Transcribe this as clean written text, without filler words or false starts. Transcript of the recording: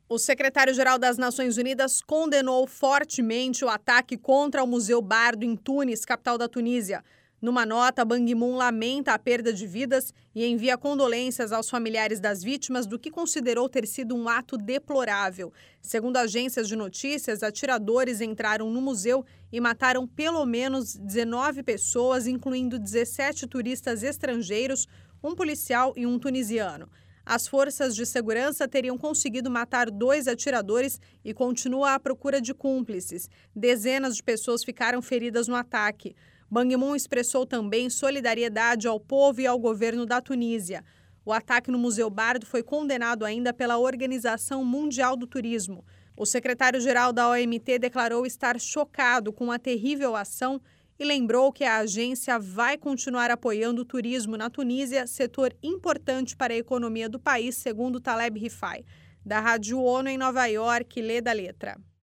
O secretário-geral das Nações Unidas condenou fortemente o ataque contra o Museu Bardo em Tunis, capital da Tunísia. Numa nota, Ban Ki-moon lamenta a perda de vidas e envia condolências aos familiares das vítimas do que considerou ter sido um ato deplorável. Segundo agências de notícias, atiradores entraram no museu e mataram pelo menos 19 pessoas, incluindo 17 turistas estrangeiros, um policial e um tunisiano. As forças de segurança teriam conseguido matar 2 atiradores e continua à procura de cúmplices. Dezenas de pessoas ficaram feridas no ataque. Ban Ki-moon expressou também solidariedade ao povo e ao governo da Tunísia. O ataque no Museu Bardo foi condenado ainda pela Organização Mundial do Turismo. O secretário-geral da OMT declarou estar chocado com a terrível ação e lembrou que a agência vai continuar apoiando o turismo na Tunísia, setor importante para a economia do país, segundo Taleb Rifai. Da Rádio ONU em Nova York, lê da letra.